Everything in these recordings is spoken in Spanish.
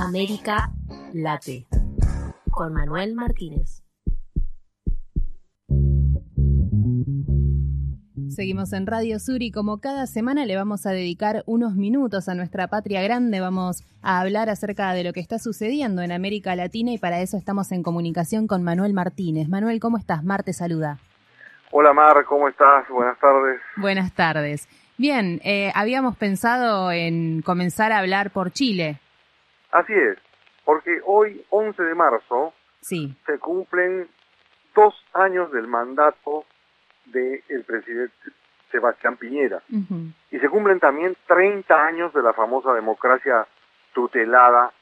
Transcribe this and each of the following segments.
América Late, con Manuel Martínez. Seguimos en Radio Sur y como cada semana le vamos a dedicar unos minutos a nuestra patria grande. Vamos a hablar acerca de lo que está sucediendo en América Latina y para eso estamos en comunicación con Manuel Martínez. Manuel, ¿cómo estás? Mar te saluda. Hola Mar, ¿cómo estás? Buenas tardes. Buenas tardes. Bien, habíamos pensado en comenzar a hablar por Chile. Así es, porque hoy, 11 de marzo, sí, se cumplen 2 años del mandato del presidente Sebastián Piñera. Uh-huh. Y se cumplen también 30 años de la famosa democracia tutelada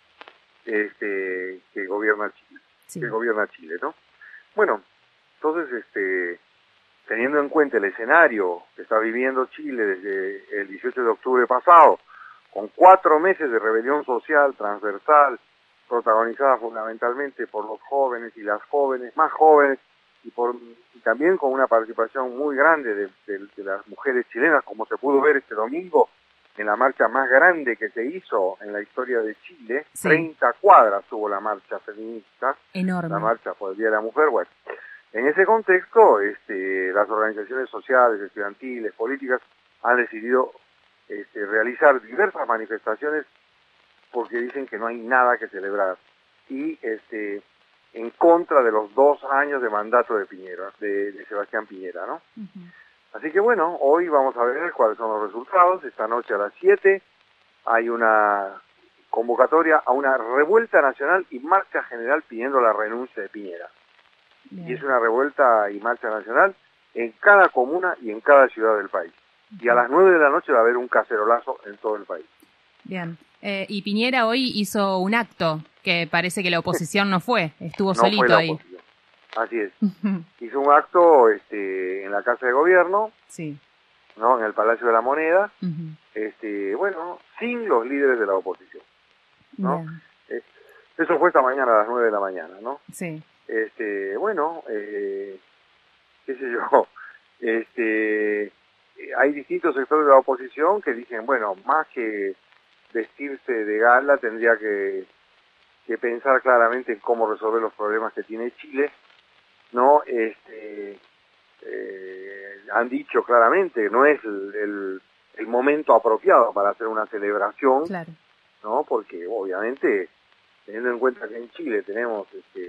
que gobierna Chile. Sí. Que gobierna Chile, ¿no? Bueno, entonces, teniendo en cuenta el escenario que está viviendo Chile desde el 18 de octubre pasado, con 4 meses de rebelión social transversal, protagonizada fundamentalmente por los jóvenes y las jóvenes, más jóvenes, y también con una participación muy grande de las mujeres chilenas, como se pudo ver este domingo en la marcha más grande que se hizo en la historia de Chile. Sí. 30 cuadras tuvo la marcha feminista, enorme. La marcha por el Día de la Mujer. Bueno, en ese contexto, las organizaciones sociales, estudiantiles, políticas han decidido realizar diversas manifestaciones porque dicen que no hay nada que celebrar y en contra de los 2 años de mandato de Piñera, de Sebastián Piñera, ¿no? Uh-huh. Así que bueno, hoy vamos a ver cuáles son los resultados. Esta noche a las 7 hay una convocatoria a una revuelta nacional y marcha general pidiendo la renuncia de Piñera. Bien. Y es una revuelta y marcha nacional en cada comuna y en cada ciudad del país. Y a las 9 de la noche va a haber un cacerolazo en todo el país. Bien. Y Piñera hoy hizo un acto que parece que la oposición no fue, estuvo No solito fue la ahí. oposición. Así es. Uh-huh. Hizo un acto en la Casa de Gobierno, Sí. ¿no? En el Palacio de la Moneda, Uh-huh. bueno, sin los líderes de la oposición, ¿no? Bien. Eso fue esta mañana a las 9 de la mañana, ¿no? Sí. Bueno, qué sé yo, hay distintos sectores de la oposición que dicen, bueno, más que vestirse de gala tendría que pensar claramente en cómo resolver los problemas que tiene Chile, ¿no? Han dicho claramente, no es el momento apropiado para hacer una celebración, Claro. ¿no? Porque obviamente, teniendo en cuenta que en Chile tenemos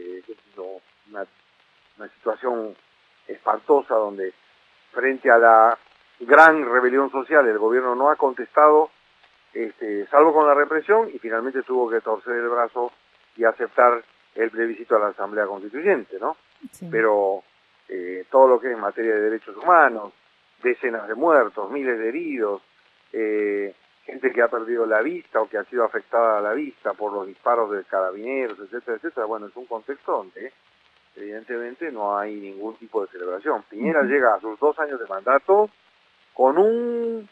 una situación espantosa donde frente a la gran rebelión social el gobierno no ha contestado, salvo con la represión, y finalmente tuvo que torcer el brazo y aceptar el plebiscito a la Asamblea Constituyente, ¿no? Sí. Pero todo lo que es en materia de derechos humanos, decenas de muertos, miles de heridos, gente que ha perdido la vista o que ha sido afectada a la vista por los disparos de carabineros, etcétera, etcétera. Bueno, es un contexto donde evidentemente no hay ningún tipo de celebración. Piñera Uh-huh. llega a sus 2 años de mandato con un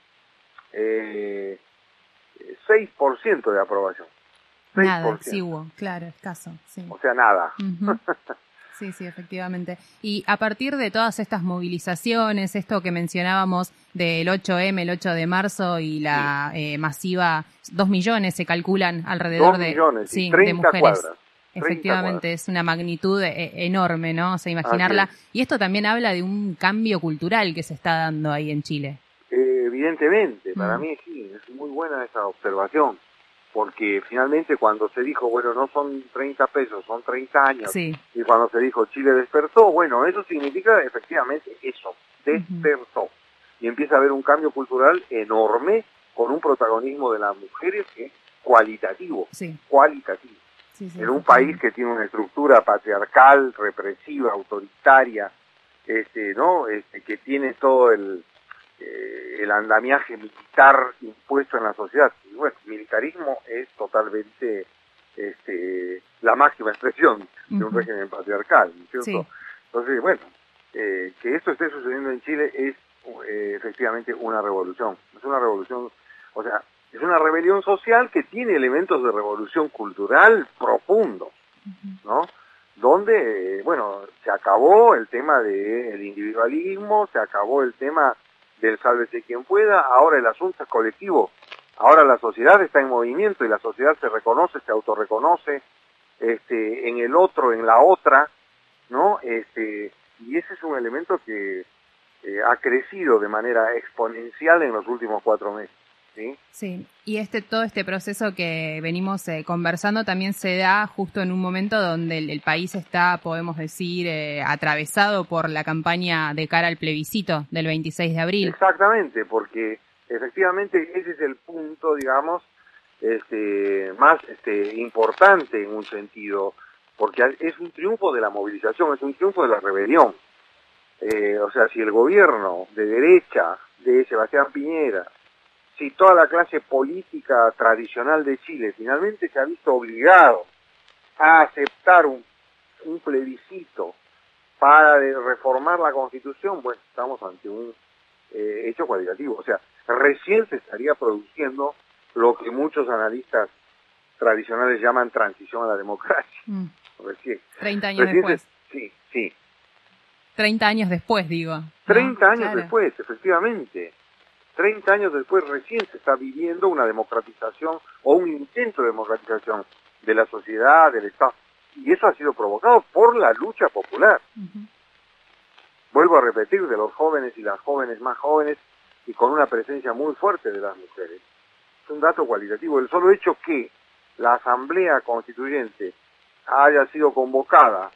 6% de aprobación. 6%. Nada, sí hubo, claro, escaso. Sí. O sea, nada. Uh-huh. Sí, sí, efectivamente. Y a partir de todas estas movilizaciones, esto que mencionábamos del 8M, el 8 de marzo y la masiva, 2 millones se calculan alrededor 2 millones, sí, 30 de mujeres. cuadras. Efectivamente, es una magnitud enorme, ¿no? O sea, imaginarla. Y esto también habla de un cambio cultural que se está dando ahí en Chile. Evidentemente, para mí sí, es muy buena esa observación, porque finalmente cuando se dijo, bueno, no son 30 pesos, son 30 años, Sí. y cuando se dijo Chile despertó, bueno, eso significa efectivamente eso, despertó. Uh-huh. Y empieza a haber un cambio cultural enorme con un protagonismo de las mujeres que es cualitativo, sí. cualitativo. Sí, sí, en un país que tiene una estructura patriarcal, represiva, autoritaria, ¿no? Que tiene todo el andamiaje militar impuesto en la sociedad. Y bueno, militarismo es totalmente la máxima expresión de un régimen patriarcal, ¿no es cierto? Sí. Entonces, bueno, que esto esté sucediendo en Chile es efectivamente una revolución. Es una revolución, o sea, es una rebelión social que tiene elementos de revolución cultural profundos, ¿no? Donde, bueno, se acabó el tema del individualismo, se acabó el tema del sálvese quien pueda, ahora el asunto es colectivo. Ahora la sociedad está en movimiento y la sociedad se reconoce, se autorreconoce en el otro, en la otra, ¿no? Y ese es un elemento que ha crecido de manera exponencial en los últimos 4 meses. ¿Sí? Sí, y todo este proceso que venimos conversando también se da justo en un momento donde el país está, podemos decir, atravesado por la campaña de cara al plebiscito del 26 de abril. Exactamente, porque efectivamente ese es el punto, digamos, más importante en un sentido, porque es un triunfo de la movilización, es un triunfo de la rebelión. O sea, si el gobierno de derecha de Sebastián Piñera, si toda la clase política tradicional de Chile finalmente se ha visto obligado a aceptar un plebiscito para reformar la Constitución, bueno, estamos ante un hecho cualitativo. O sea, recién se estaría produciendo lo que muchos analistas tradicionales llaman transición a la democracia. Recién. 30 años después. Sí. 30 años después, digo. 30 años claro. después, efectivamente. 30 años después recién se está viviendo una democratización o un intento de democratización de la sociedad, del Estado. Y eso ha sido provocado por la lucha popular. Vuelvo a repetir, de los jóvenes y las jóvenes más jóvenes y con una presencia muy fuerte de las mujeres. Es un dato cualitativo. El solo hecho que la Asamblea Constituyente haya sido convocada,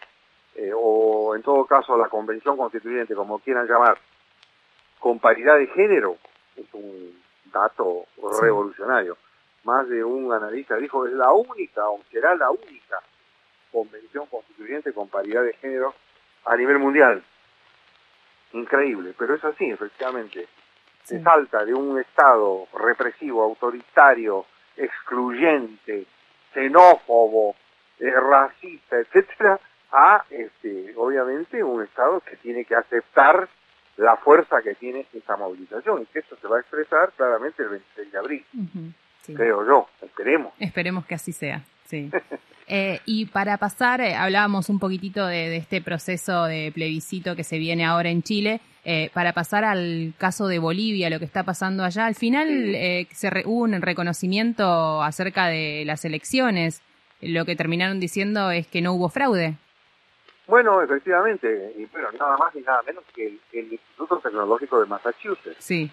o en todo caso la Convención Constituyente, como quieran llamar, con paridad de género, es un dato revolucionario. Más de un analista dijo, es la única, o será la única convención constituyente con paridad de género a nivel mundial. Increíble, pero es así, efectivamente. Se salta de un Estado represivo, autoritario, excluyente, xenófobo, racista, etcétera, a, obviamente, un Estado que tiene que aceptar la fuerza que tiene esta movilización, y que esto se va a expresar claramente el 26 de abril, creo yo, esperemos. Esperemos que así sea, sí. Y para pasar, hablábamos un poquitito de este proceso de plebiscito que se viene ahora en Chile, para pasar al caso de Bolivia, lo que está pasando allá. Al final hubo un reconocimiento acerca de las elecciones, lo que terminaron diciendo es que no hubo fraude. Bueno, efectivamente, y bueno, nada más ni nada menos que el Instituto Tecnológico de Massachusetts. Sí.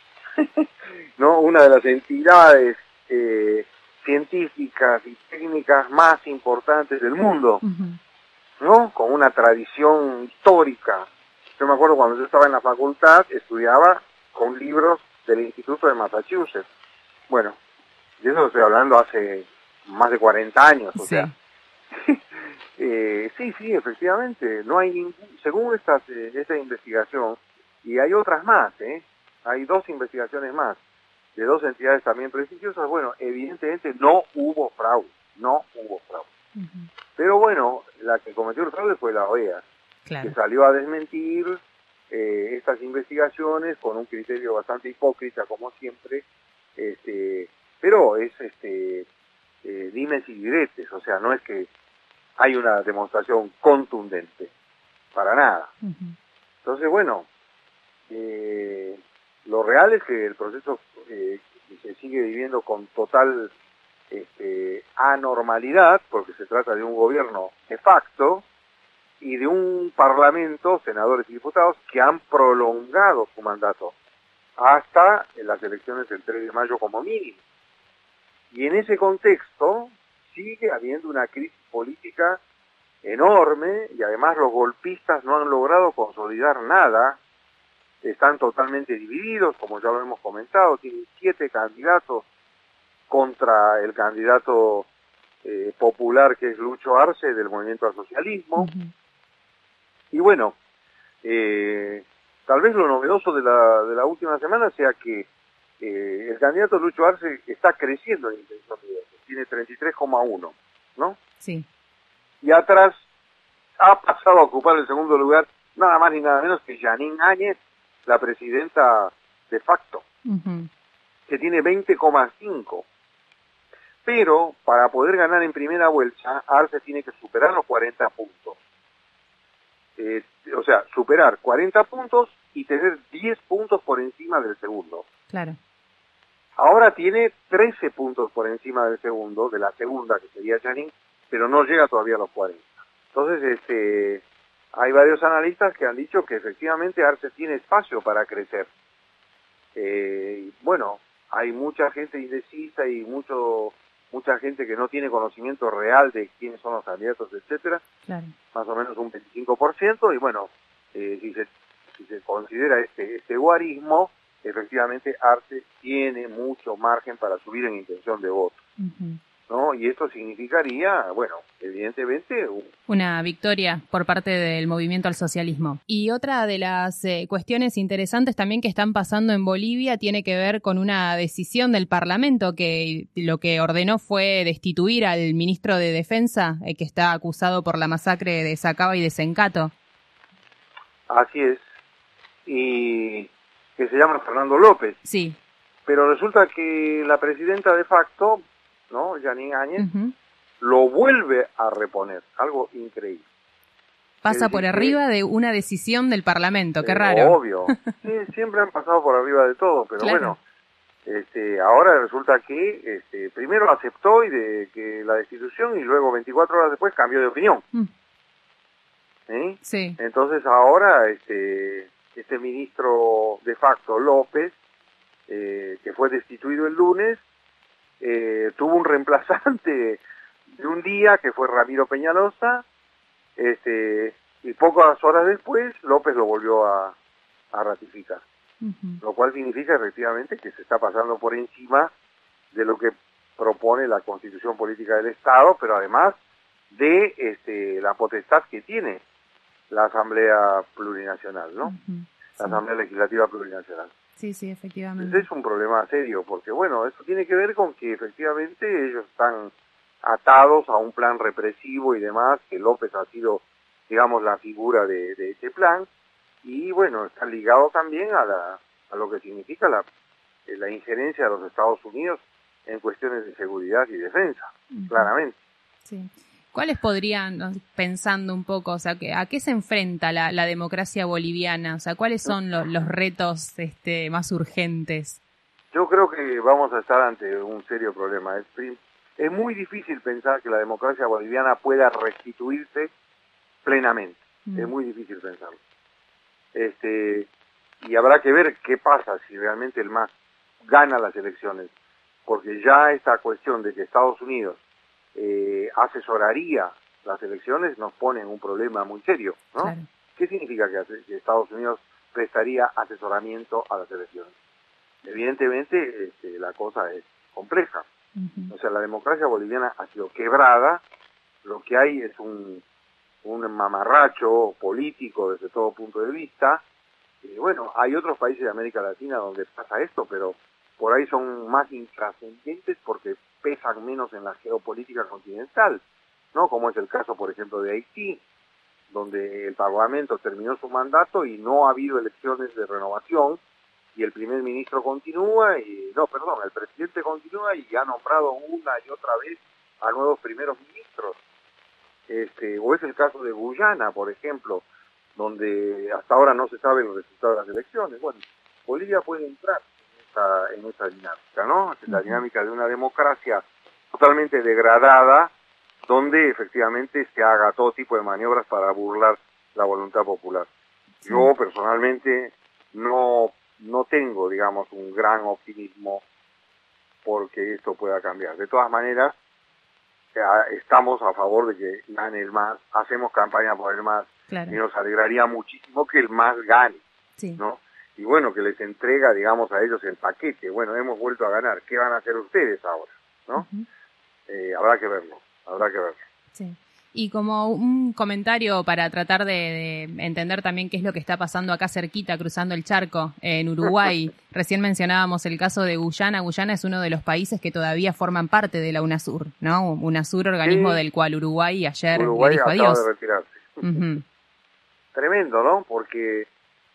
¿No? Una de las entidades científicas y técnicas más importantes del mundo, ¿no? Con una tradición histórica. Yo me acuerdo cuando yo estaba en la facultad, estudiaba con libros del Instituto de Massachusetts. Bueno, de eso estoy hablando hace más de 40 años, o sea. Sí, efectivamente, no hay según esta investigación, y hay otras más, hay 2 investigaciones más, de 2 entidades también prestigiosas, bueno, evidentemente no hubo fraude. Pero bueno, la que cometió el fraude fue la OEA, que salió a desmentir estas investigaciones con un criterio bastante hipócrita, como siempre, pero es dimes y diretes, o sea, no es que hay una demostración contundente, para nada. Entonces, bueno, lo real es que el proceso se sigue viviendo con total anormalidad, porque se trata de un gobierno de facto y de un parlamento, senadores y diputados, que han prolongado su mandato hasta las elecciones del 3 de mayo como mínimo. Y en ese contexto sigue habiendo una crisis política enorme, y además los golpistas no han logrado consolidar nada, están totalmente divididos, como ya lo hemos comentado, tienen 7 candidatos contra el candidato popular que es Lucho Arce del Movimiento al Socialismo. Y bueno, tal vez lo novedoso de la última semana sea que el candidato Lucho Arce está creciendo en intención de voto, tiene 33,1, ¿no? Sí. Y atrás ha pasado a ocupar el segundo lugar nada más ni nada menos que Jeanine Áñez, la presidenta de facto, que tiene 20,5. Pero para poder ganar en primera vuelta, Arce tiene que superar los 40 puntos. O sea, superar 40 puntos y tener 10 puntos por encima del segundo. Claro. Ahora tiene 13 puntos por encima del segundo, de la segunda, que sería Janine, pero no llega todavía a los 40. Entonces, hay varios analistas que han dicho que efectivamente Arce tiene espacio para crecer. Bueno, hay mucha gente indecisa y mucha gente que no tiene conocimiento real de quiénes son los candidatos, etcétera. Claro. Más o menos un 25%, y bueno, si se considera este guarismo, efectivamente Arce tiene mucho margen para subir en intención de voto, ¿no? Y esto significaría, bueno, evidentemente una victoria por parte del movimiento al socialismo. Y otra de las cuestiones interesantes también que están pasando en Bolivia tiene que ver con una decisión del Parlamento que lo que ordenó fue destituir al ministro de Defensa, que está acusado por la masacre de Sacaba y de Sencato. Así es, y que se llama Fernando López. Sí. Pero resulta que la presidenta de facto, ¿no?, Janine Áñez, lo vuelve a reponer, algo increíble. Pasa por arriba de una decisión del Parlamento, qué raro. Obvio, sí, siempre han pasado por arriba de todo, pero claro. Bueno, ahora resulta que primero aceptó que la destitución y luego 24 horas después cambió de opinión. ¿Sí? Sí. Entonces ahora este ministro de facto, López, que fue destituido el lunes, tuvo un reemplazante de un día que fue Ramiro Peñalosa, y pocas horas después López lo volvió a ratificar, lo cual significa efectivamente que se está pasando por encima de lo que propone la Constitución Política del Estado, pero además de la potestad que tiene la Asamblea Plurinacional, ¿no? La Asamblea Legislativa Plurinacional. Sí, sí, efectivamente. Entonces es un problema serio, porque bueno, eso tiene que ver con que efectivamente ellos están atados a un plan represivo y demás, que López ha sido, digamos, la figura de ese plan, y bueno, están ligados también a lo que significa la injerencia de los Estados Unidos en cuestiones de seguridad y defensa, claramente. Sí. ¿Cuáles podrían, pensando un poco, o sea, a qué se enfrenta la democracia boliviana? O sea, ¿cuáles son los retos más urgentes? Yo creo que vamos a estar ante un serio problema. Es muy difícil pensar que la democracia boliviana pueda restituirse plenamente. Es muy difícil pensarlo. Y habrá que ver qué pasa si realmente el MAS gana las elecciones, porque ya esta cuestión de que Estados Unidos asesoraría las elecciones nos pone en un problema muy serio, ¿no? Claro. ¿Qué significa que Estados Unidos prestaría asesoramiento a las elecciones? Evidentemente la cosa es compleja. O sea, la democracia boliviana ha sido quebrada, lo que hay es un mamarracho político desde todo punto de vista. Bueno, hay otros países de América Latina donde pasa esto, pero por ahí son más intrascendentes porque pesan menos en la geopolítica continental, ¿no? Como es el caso, por ejemplo, de Haití, donde el Parlamento terminó su mandato y no ha habido elecciones de renovación, y el primer ministro continúa, el presidente continúa y ha nombrado una y otra vez a nuevos primeros ministros. O es el caso de Guyana, por ejemplo, donde hasta ahora no se saben los resultados de las elecciones. Bueno, Bolivia puede entrar en esa dinámica, ¿no? Es la dinámica de una democracia totalmente degradada, donde efectivamente se haga todo tipo de maniobras para burlar la voluntad popular. Sí. Yo personalmente no tengo, digamos, un gran optimismo porque esto pueda cambiar. De todas maneras, estamos a favor de que gane el MAS, hacemos campaña por el MAS, claro. Y nos alegraría muchísimo que el MAS gane, sí. ¿No? Y bueno, que les entrega, digamos, a ellos el paquete. Bueno, hemos vuelto a ganar. ¿Qué van a hacer ustedes ahora? ¿No? Habrá que verlo. Sí. Y como un comentario para tratar de entender también qué es lo que está pasando acá cerquita, cruzando el charco, en Uruguay. Recién mencionábamos el caso de Guyana. Guyana es uno de los países que todavía forman parte de la UNASUR, ¿no? UNASUR, organismo sí. del cual Uruguay ayer le dijo adiós. Acaba de retirarse. Tremendo, ¿no? Porque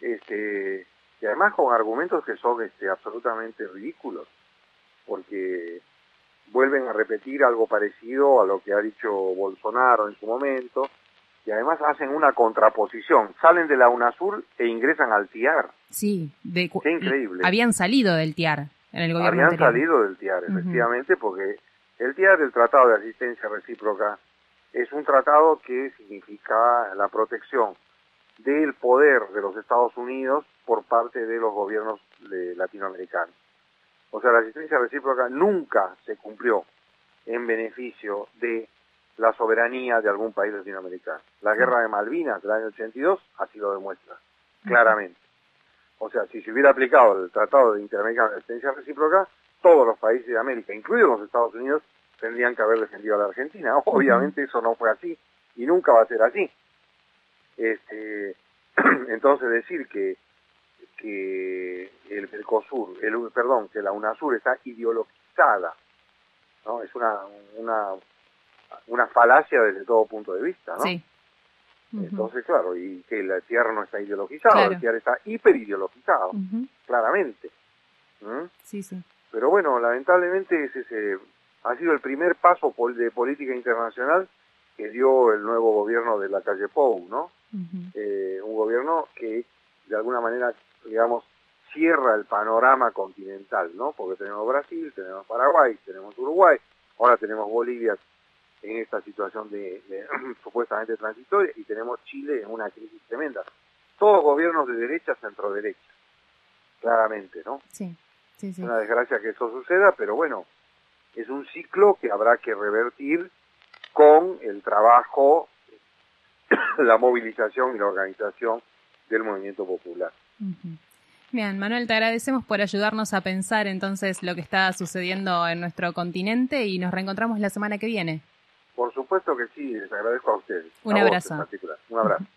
y además con argumentos que son absolutamente ridículos, porque vuelven a repetir algo parecido a lo que ha dicho Bolsonaro en su momento, y además hacen una contraposición, salen de la UNASUR e ingresan al TIAR. Sí, qué increíble. Habían salido del TIAR, en el gobierno habían anterior. salido del TIAR, efectivamente, porque el TIAR, el Tratado de Asistencia Recíproca, es un tratado que significa la protección del poder de los Estados Unidos por parte de los gobiernos latinoamericanos. O sea, la asistencia recíproca nunca se cumplió en beneficio de la soberanía de algún país latinoamericano. La guerra de Malvinas del año 82 así lo demuestra, claramente. O sea, si se hubiera aplicado el Tratado de Interamericano de Asistencia Recíproca, todos los países de América, incluidos los Estados Unidos, tendrían que haber defendido a la Argentina. Obviamente eso no fue así y nunca va a ser así. Entonces decir que el Mercosur, que la UNASUR está ideologizada, ¿no? Es una falacia desde todo punto de vista, ¿no? Sí. Entonces, claro, y que el TIAR no está ideologizado, Claro. el TIAR está hiperideologizado, claramente. Sí, sí. Pero bueno, lamentablemente ha sido el primer paso de política internacional que dio el nuevo gobierno de la calle Pou, ¿no? Un gobierno que de alguna manera, digamos, cierra el panorama continental, ¿no? Porque tenemos Brasil, tenemos Paraguay, tenemos Uruguay, ahora tenemos Bolivia en esta situación de supuestamente transitoria, y tenemos Chile en una crisis tremenda. Todos gobiernos de derecha, centro-derecha, claramente, ¿no? Sí, sí, sí. Es una desgracia que eso suceda, pero bueno, es un ciclo que habrá que revertir con el trabajo, la movilización y la organización del movimiento popular. Bien, Manuel, te agradecemos por ayudarnos a pensar entonces lo que está sucediendo en nuestro continente y nos reencontramos la semana que viene. Por supuesto que sí, les agradezco a ustedes. Un abrazo. En particular. Un abrazo.